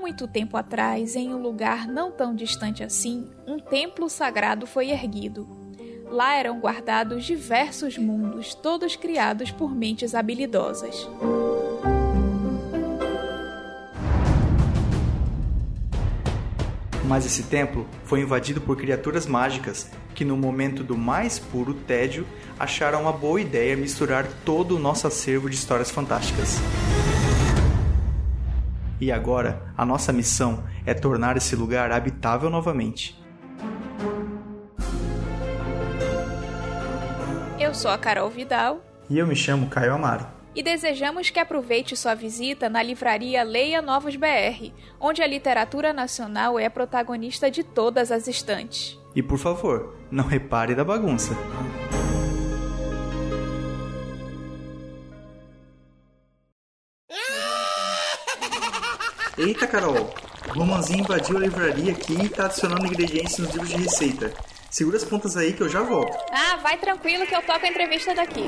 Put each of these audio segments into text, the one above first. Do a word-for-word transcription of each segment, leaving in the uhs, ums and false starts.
muito tempo atrás, em um lugar não tão distante assim, um templo sagrado foi erguido. Lá eram guardados diversos mundos, todos criados por mentes habilidosas. Mas esse templo foi invadido por criaturas mágicas que, no momento do mais puro tédio, acharam uma boa ideia misturar todo o nosso acervo de histórias fantásticas. E agora, a nossa missão é tornar esse lugar habitável novamente. Eu sou a Carol Vidal. E eu me chamo Caio Amaro. E desejamos que aproveite sua visita na livraria Leia Novos B R, onde a literatura nacional é a protagonista de todas as estantes. E por favor, não repare da bagunça. Eita, Carol! O Romanzinho invadiu a livraria aqui e tá adicionando ingredientes nos livros de receita. Segura as pontas aí que eu já volto. Ah, vai tranquilo que eu toco a entrevista daqui.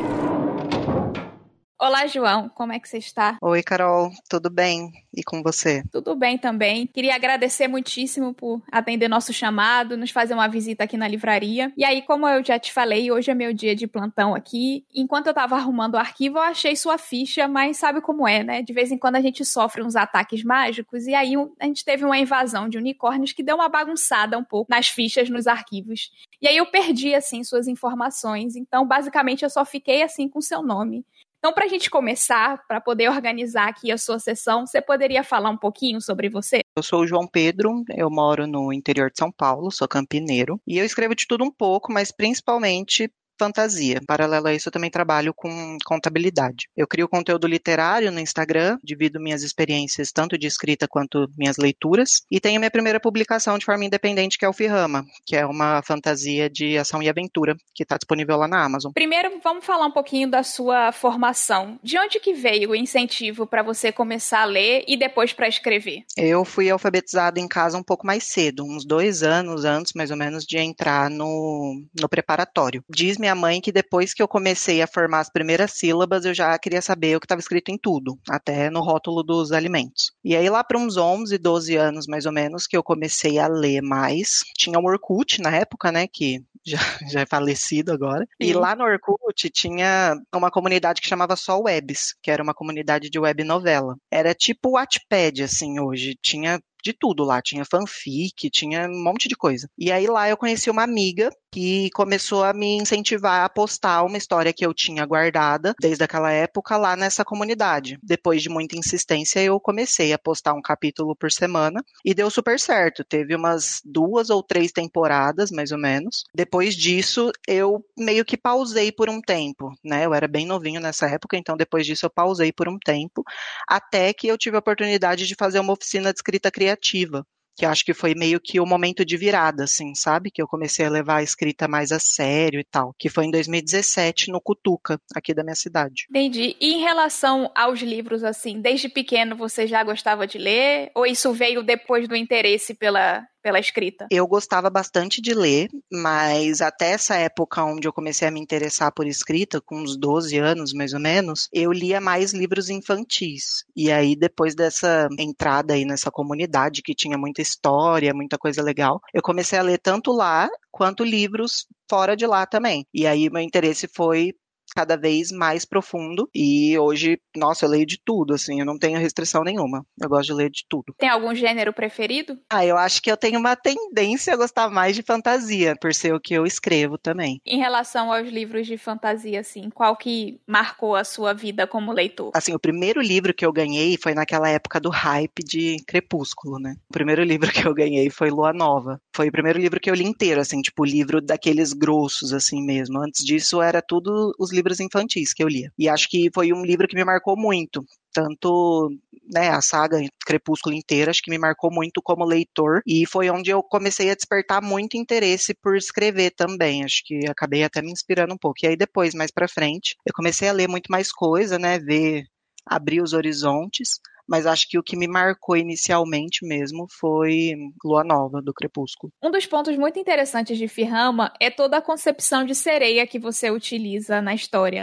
Olá, João, como é que você está? Oi, Carol, tudo bem? E com você? Tudo bem também. Queria agradecer muitíssimo por atender nosso chamado, nos fazer uma visita aqui na livraria. E aí, como eu já te falei, hoje é meu dia de plantão aqui. Enquanto eu tava arrumando o arquivo, eu achei sua ficha, mas sabe como é, né? De vez em quando a gente sofre uns ataques mágicos e aí a gente teve uma invasão de unicórnios que deu uma bagunçada um pouco nas fichas, nos arquivos. E aí eu perdi, assim, suas informações. Então, basicamente, eu só fiquei, assim, com seu nome. Então, para a gente começar, para poder organizar aqui a sua sessão, você poderia falar um pouquinho sobre você? Eu sou o João Pedro, eu moro no interior de São Paulo, sou campineiro, e eu escrevo de tudo um pouco, mas principalmente fantasia. Paralelo a isso, eu também trabalho com contabilidade. Eu crio conteúdo literário no Instagram, divido minhas experiências tanto de escrita quanto minhas leituras, e tenho minha primeira publicação de forma independente, que é o Firama, que é uma fantasia de ação e aventura, que está disponível lá na Amazon. Primeiro, vamos falar um pouquinho da sua formação. De onde que veio o incentivo para você começar a ler e depois para escrever? Eu fui alfabetizada em casa um pouco mais cedo, uns dois anos antes, mais ou menos, de entrar no, no preparatório. Diz minha mãe que depois que eu comecei a formar as primeiras sílabas, eu já queria saber o que estava escrito em tudo, até no rótulo dos alimentos. E aí lá para uns onze, doze anos mais ou menos, que eu comecei a ler mais. Tinha o Orkut na época, né, que já, já é falecido agora. Sim. E lá no Orkut tinha uma comunidade que chamava Só Webs, que era uma comunidade de web novela. Era tipo o Wattpad, assim, hoje. Tinha de tudo lá, tinha fanfic, tinha um monte de coisa. E aí lá eu conheci uma amiga que começou a me incentivar a postar uma história que eu tinha guardada desde aquela época lá nessa comunidade. Depois de muita insistência, eu comecei a postar um capítulo por semana e deu super certo. Teve umas duas ou três temporadas, mais ou menos. Depois disso, eu meio que pausei por um tempo, né? Eu era bem novinho nessa época, então depois disso eu pausei por um tempo, até que eu tive a oportunidade de fazer uma oficina de escrita criativa, que acho que foi meio que o momento de virada, assim, sabe? Que eu comecei a levar a escrita mais a sério e tal, que foi em dois mil e dezessete, no Cutuca, aqui da minha cidade. Entendi. E em relação aos livros, assim, desde pequeno você já gostava de ler? Ou isso veio depois do interesse pela... pela escrita? Eu gostava bastante de ler, mas até essa época onde eu comecei a me interessar por escrita, com uns doze anos mais ou menos, eu lia mais livros infantis. E aí depois dessa entrada aí nessa comunidade que tinha muita história, muita coisa legal, eu comecei a ler tanto lá quanto livros fora de lá também. E aí meu interesse foi cada vez mais profundo, e hoje, nossa, eu leio de tudo, assim, eu não tenho restrição nenhuma, eu gosto de ler de tudo. Tem algum gênero preferido? Ah, eu acho que eu tenho uma tendência a gostar mais de fantasia, por ser o que eu escrevo também. Em relação aos livros de fantasia, assim, qual que marcou a sua vida como leitor? Assim, o primeiro livro que eu ganhei foi naquela época do hype de Crepúsculo, né? O primeiro livro que eu ganhei foi Lua Nova. Foi o primeiro livro que eu li inteiro, assim, tipo, livro daqueles grossos, assim mesmo. Antes disso, era tudo os livros infantis que eu lia. E acho que foi um livro que me marcou muito. Tanto, né, a saga Crepúsculo inteira, acho que me marcou muito como leitor. E foi onde eu comecei a despertar muito interesse por escrever também. Acho que acabei até me inspirando um pouco. E aí depois, mais pra frente, eu comecei a ler muito mais coisa, né, ver, abrir os horizontes. Mas acho que o que me marcou inicialmente mesmo foi Lua Nova, do Crepúsculo. Um dos pontos muito interessantes de Firama é toda a concepção de sereia que você utiliza na história, né?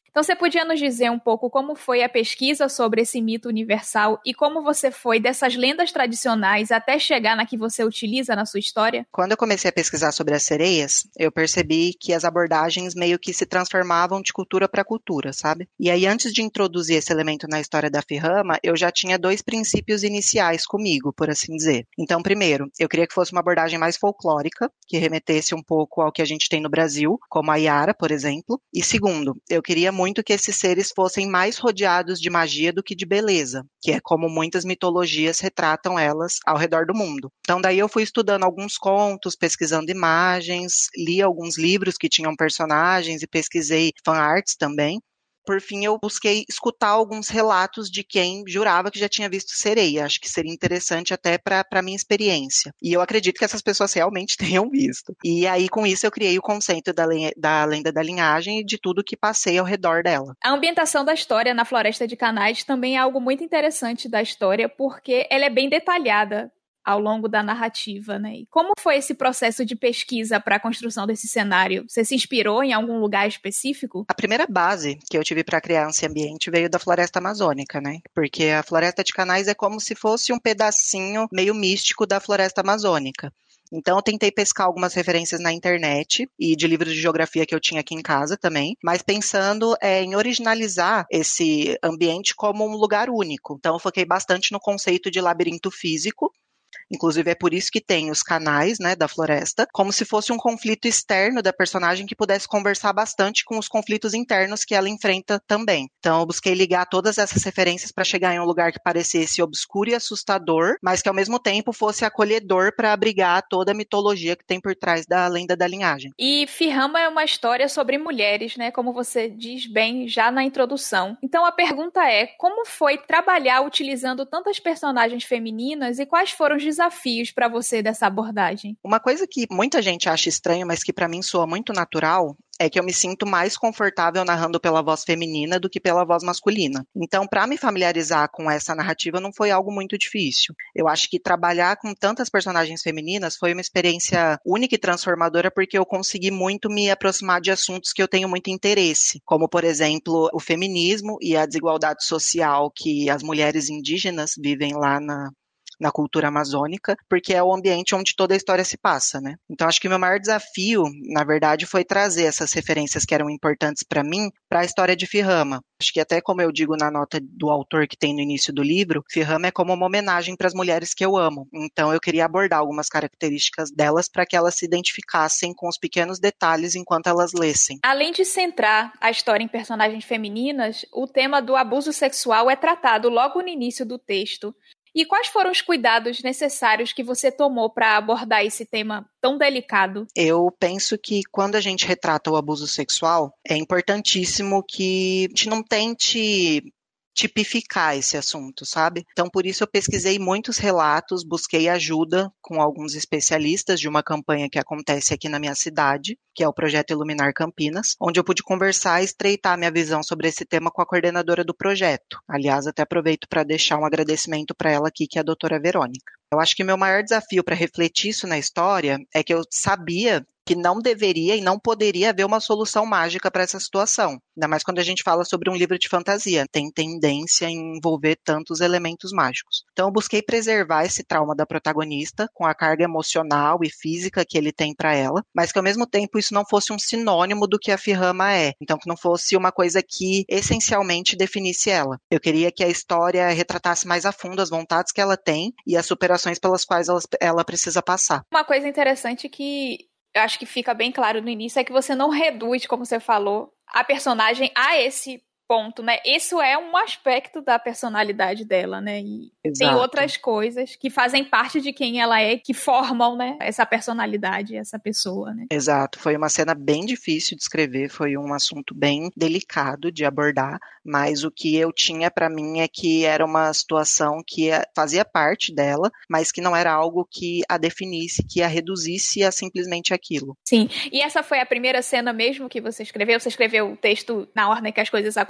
Então você podia nos dizer um pouco como foi a pesquisa sobre esse mito universal e como você foi dessas lendas tradicionais até chegar na que você utiliza na sua história? Quando eu comecei a pesquisar sobre as sereias, eu percebi que as abordagens meio que se transformavam de cultura para cultura, sabe? E aí, antes de introduzir esse elemento na história da Firrama, eu já tinha dois princípios iniciais comigo, por assim dizer. Então, primeiro, eu queria que fosse uma abordagem mais folclórica, que remetesse um pouco ao que a gente tem no Brasil, como a Yara, por exemplo. E segundo, eu queria muito que esses seres fossem mais rodeados de magia do que de beleza, que é como muitas mitologias retratam elas ao redor do mundo. Então, daí eu fui estudando alguns contos, pesquisando imagens, li alguns livros que tinham personagens e pesquisei fanarts também. Por fim, eu busquei escutar alguns relatos de quem jurava que já tinha visto sereia. Acho que seria interessante até para a minha experiência. E eu acredito que essas pessoas realmente tenham visto. E aí, com isso, eu criei o conceito da, da lenda da linhagem e de tudo que passei ao redor dela. A ambientação da história na Floresta de Canais também é algo muito interessante da história, porque ela é bem detalhada ao longo da narrativa, né? E como foi esse processo de pesquisa para a construção desse cenário? Você se inspirou em algum lugar específico? A primeira base que eu tive para criar esse ambiente veio da floresta amazônica, né? Porque a Floresta de Canais é como se fosse um pedacinho meio místico da floresta amazônica. Então, eu tentei pescar algumas referências na internet e de livros de geografia que eu tinha aqui em casa também, mas pensando é, em originalizar esse ambiente como um lugar único. Então, eu foquei bastante no conceito de labirinto físico. Inclusive, é por isso que tem os canais, né, da floresta, como se fosse um conflito externo da personagem que pudesse conversar bastante com os conflitos internos que ela enfrenta também. Então, eu busquei ligar todas essas referências para chegar em um lugar que parecesse obscuro e assustador, mas que ao mesmo tempo fosse acolhedor para abrigar toda a mitologia que tem por trás da lenda da linhagem. E Firrama é uma história sobre mulheres, né, como você diz bem já na introdução. Então, a pergunta é, como foi trabalhar utilizando tantas personagens femininas e quais foram os desafios para você dessa abordagem? Uma coisa que muita gente acha estranho, mas que para mim soa muito natural, é que eu me sinto mais confortável narrando pela voz feminina do que pela voz masculina. Então, para me familiarizar com essa narrativa não foi algo muito difícil. Eu acho que trabalhar com tantas personagens femininas foi uma experiência única e transformadora, porque eu consegui muito me aproximar de assuntos que eu tenho muito interesse, como, por exemplo, o feminismo e a desigualdade social que as mulheres indígenas vivem lá na na cultura amazônica, porque é o ambiente onde toda a história se passa, né? Então, acho que o meu maior desafio, na verdade, foi trazer essas referências que eram importantes para mim para a história de Firrama. Acho que até como eu digo na nota do autor que tem no início do livro, Firrama é como uma homenagem para as mulheres que eu amo. Então, eu queria abordar algumas características delas para que elas se identificassem com os pequenos detalhes enquanto elas lessem. Além de centrar a história em personagens femininas, o tema do abuso sexual é tratado logo no início do texto. E quais foram os cuidados necessários que você tomou para abordar esse tema tão delicado? Eu penso que quando a gente retrata o abuso sexual, é importantíssimo que a gente não tente tipificar esse assunto, sabe? Então, por isso eu pesquisei muitos relatos, busquei ajuda com alguns especialistas de uma campanha que acontece aqui na minha cidade, que é o Projeto Iluminar Campinas, onde eu pude conversar e estreitar minha visão sobre esse tema com a coordenadora do projeto. Aliás, até aproveito para deixar um agradecimento para ela aqui, que é a doutora Verônica. Eu acho que o meu maior desafio para refletir isso na história é que eu sabia que não deveria e não poderia haver uma solução mágica para essa situação. Ainda mais quando a gente fala sobre um livro de fantasia. Tem tendência em envolver tantos elementos mágicos. Então, eu busquei preservar esse trauma da protagonista com a carga emocional e física que ele tem para ela, mas que ao mesmo tempo isso não fosse um sinônimo do que a Firrama é. Então, que não fosse uma coisa que essencialmente definisse ela. Eu queria que a história retratasse mais a fundo as vontades que ela tem e as superações pelas quais ela, ela precisa passar. Uma coisa interessante que eu acho que fica bem claro no início é que você não reduz, como você falou, a personagem a esse ponto, né? Isso é um aspecto da personalidade dela, né? E Exato. Tem outras coisas que fazem parte de quem ela é, que formam, né, essa personalidade, essa pessoa, né? Exato. Foi uma cena bem difícil de escrever, foi um assunto bem delicado de abordar, mas o que eu tinha para mim é que era uma situação que fazia parte dela, mas que não era algo que a definisse, que a reduzisse a simplesmente aquilo. Sim. E essa foi a primeira cena mesmo que você escreveu? Você escreveu o texto na ordem que as coisas aconteceram?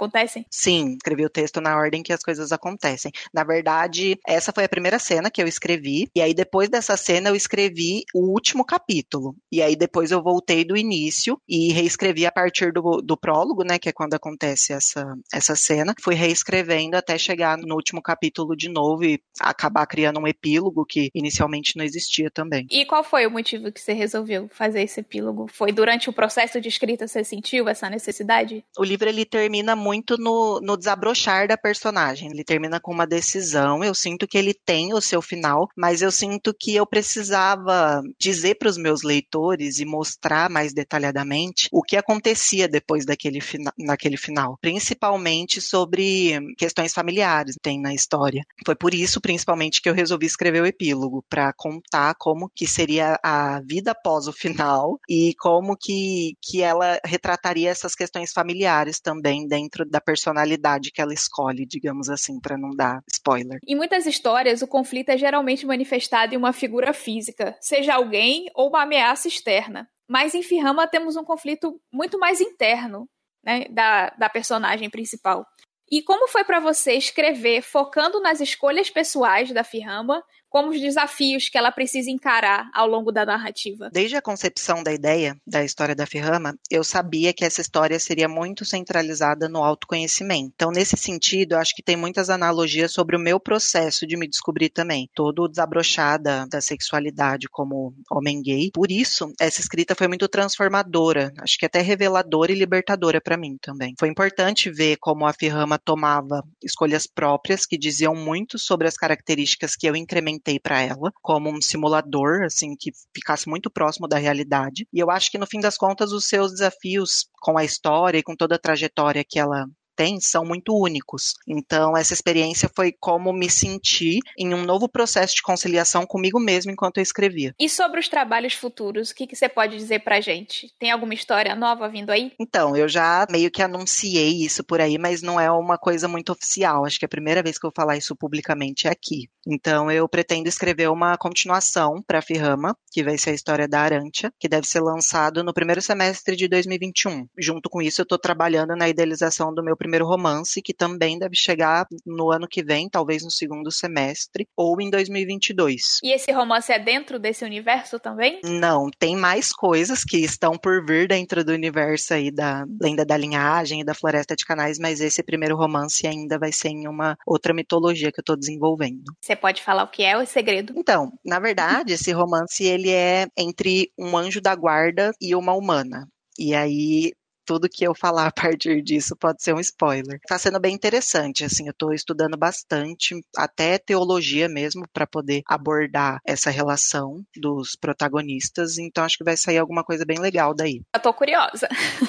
acontecem? Sim, escrevi o texto na ordem que as coisas acontecem. Na verdade, essa foi a primeira cena que eu escrevi, e aí depois dessa cena eu escrevi o último capítulo. E aí depois eu voltei do início e reescrevi a partir do, do prólogo, né, que é quando acontece essa, essa cena. Fui reescrevendo até chegar no último capítulo de novo e acabar criando um epílogo que inicialmente não existia também. E qual foi o motivo que você resolveu fazer esse epílogo? Foi durante o processo de escrita você sentiu essa necessidade? O livro ele termina muito no, no desabrochar da personagem. Ele termina com uma decisão. Eu sinto que ele tem o seu final, mas eu sinto que eu precisava dizer para os meus leitores e mostrar mais detalhadamente o que acontecia depois daquele, fina, naquele final. Principalmente sobre questões familiares que tem na história. Foi por isso, principalmente, que eu resolvi escrever o epílogo, para contar como que seria a vida após o final e como que, que ela retrataria essas questões familiares também dentro da personalidade que ela escolhe, digamos assim, para não dar spoiler. Em muitas histórias, o conflito é geralmente manifestado em uma figura física, seja alguém ou uma ameaça externa. Mas em Firama temos um conflito muito mais interno, né, da, da personagem principal. E como foi para você escrever focando nas escolhas pessoais da Firama, como os desafios que ela precisa encarar ao longo da narrativa? Desde a concepção da ideia da história da Firama, eu sabia que essa história seria muito centralizada no autoconhecimento. Então, nesse sentido, eu acho que tem muitas analogias sobre o meu processo de me descobrir também. Todo desabrochar da, da sexualidade como homem gay. Por isso, essa escrita foi muito transformadora. Acho que até reveladora e libertadora para mim também. Foi importante ver como a Firama tomava escolhas próprias que diziam muito sobre as características que eu incrementei para ela, como um simulador, assim, que ficasse muito próximo da realidade. E eu acho que, no fim das contas, os seus desafios com a história e com toda a trajetória que ela tem são muito únicos. Então, essa experiência foi como me sentir em um novo processo de conciliação comigo mesmo enquanto eu escrevia. E sobre os trabalhos futuros, o que, que você pode dizer pra gente? Tem alguma história nova vindo aí? Então, eu já meio que anunciei isso por aí, mas não é uma coisa muito oficial. Acho que a primeira vez que eu vou falar isso publicamente é aqui. Então, eu pretendo escrever uma continuação para a Firama, que vai ser a história da Arantia, que deve ser lançado no primeiro semestre de dois mil e vinte e um. Junto com isso, eu estou trabalhando na idealização do meu primeiro romance, que também deve chegar no ano que vem, talvez no segundo semestre, ou em dois mil e vinte e dois. E esse romance é dentro desse universo também? Não, tem mais coisas que estão por vir dentro do universo aí da Lenda da Linhagem e da Floresta de Canais, mas esse primeiro romance ainda vai ser em uma outra mitologia que eu estou desenvolvendo. Você pode falar o que é o segredo? Então, na verdade, esse romance ele é entre um anjo da guarda e uma humana. E aí tudo que eu falar a partir disso pode ser um spoiler. Tá sendo bem interessante, assim, eu tô estudando bastante, até teologia mesmo, para poder abordar essa relação dos protagonistas, então acho que vai sair alguma coisa bem legal daí. Eu tô curiosa.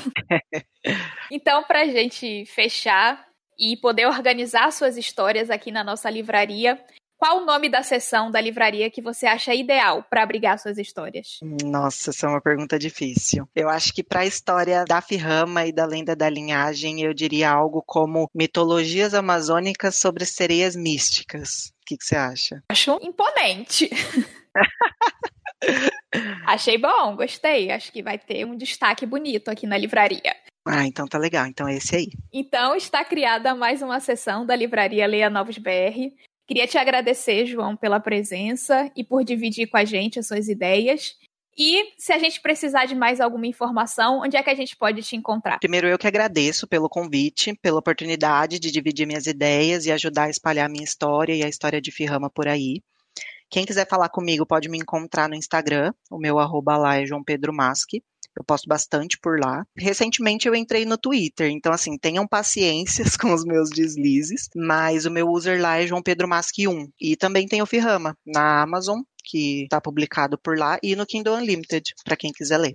Então, pra gente fechar e poder organizar suas histórias aqui na nossa livraria, qual o nome da seção da livraria que você acha ideal para abrigar suas histórias? Nossa, essa é uma pergunta difícil. Eu acho que para a história da Firama e da Lenda da Linhagem, eu diria algo como Mitologias Amazônicas sobre Sereias Místicas. O que, que você acha? Acho imponente. Achei bom, gostei. Acho que vai ter um destaque bonito aqui na livraria. Ah, então tá legal. Então é esse aí. Então está criada mais uma seção da livraria Leia Novos B R. Queria te agradecer, João, pela presença e por dividir com a gente as suas ideias. E se a gente precisar de mais alguma informação, onde é que a gente pode te encontrar? Primeiro, eu que agradeço pelo convite, pela oportunidade de dividir minhas ideias e ajudar a espalhar a minha história e a história de Firama por aí. Quem quiser falar comigo pode me encontrar no Instagram, o meu arroba lá é João Pedro Maschi. Eu posto bastante por lá. Recentemente eu entrei no Twitter, então assim, tenham paciências com os meus deslizes, mas o meu user lá é João Pedro Maschi um. E também tem o Firama na Amazon, que está publicado por lá, e no Kindle Unlimited, para quem quiser ler.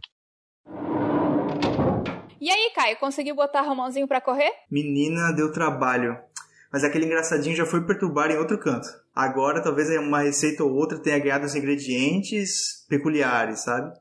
E aí, Caio, conseguiu botar Romãozinho pra correr? Menina, deu trabalho. Mas aquele engraçadinho já foi perturbar em outro canto. Agora talvez uma receita ou outra tenha ganhado os ingredientes peculiares, sabe?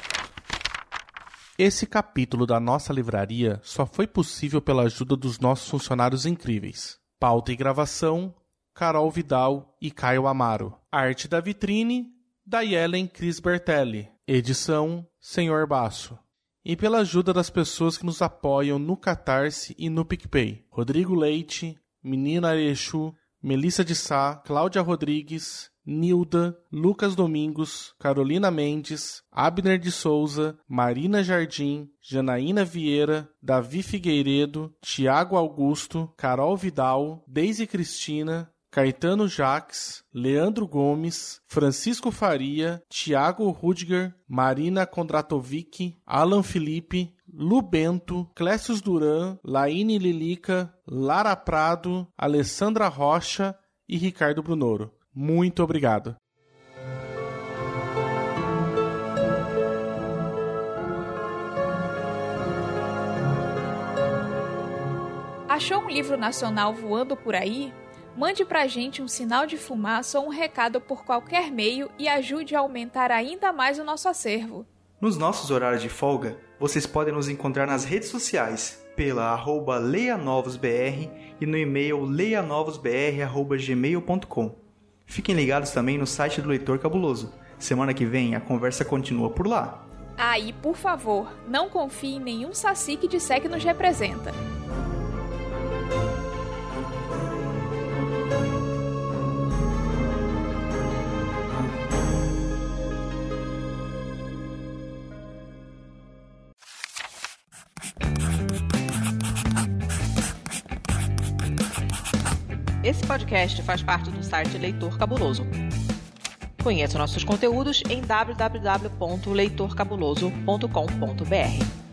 Esse capítulo da nossa livraria só foi possível pela ajuda dos nossos funcionários incríveis. Pauta e gravação, Carol Vidal e Caio Amaro. Arte da vitrine, Daiellen Cris Bertelli. Edição, Senhor Basso. e pela ajuda das pessoas que nos apoiam no Catarse e no PicPay. Rodrigo Leite, Menina Arechu, Melissa de Sá, Cláudia Rodrigues, Nilda, Lucas Domingos, Carolina Mendes, Abner de Souza, Marina Jardim, Janaína Vieira, Davi Figueiredo, Tiago Augusto, Carol Vidal, Deise Cristina, Caetano Jacques, Leandro Gomes, Francisco Faria, Tiago Rudiger, Marina Kondratovic, Alan Felipe, Lu Bento, Clécius Duran, Laine Lilica, Lara Prado, Alessandra Rocha e Ricardo Brunoro. Muito obrigado. Achou um livro nacional voando por aí? Mande pra gente um sinal de fumaça ou um recado por qualquer meio e ajude a aumentar ainda mais o nosso acervo. Nos nossos horários de folga, vocês podem nos encontrar nas redes sociais pela arroba leianovosbr e no e-mail leianovosbr arroba gmail ponto com. Fiquem ligados também no site do Leitor Cabuloso. Semana que vem a conversa continua por lá. Ah, e por favor, não confie em nenhum saci que disser que nos representa. Esse podcast faz parte do site Leitor Cabuloso. Conheça nossos conteúdos em w w w ponto leitor cabuloso ponto com ponto b r.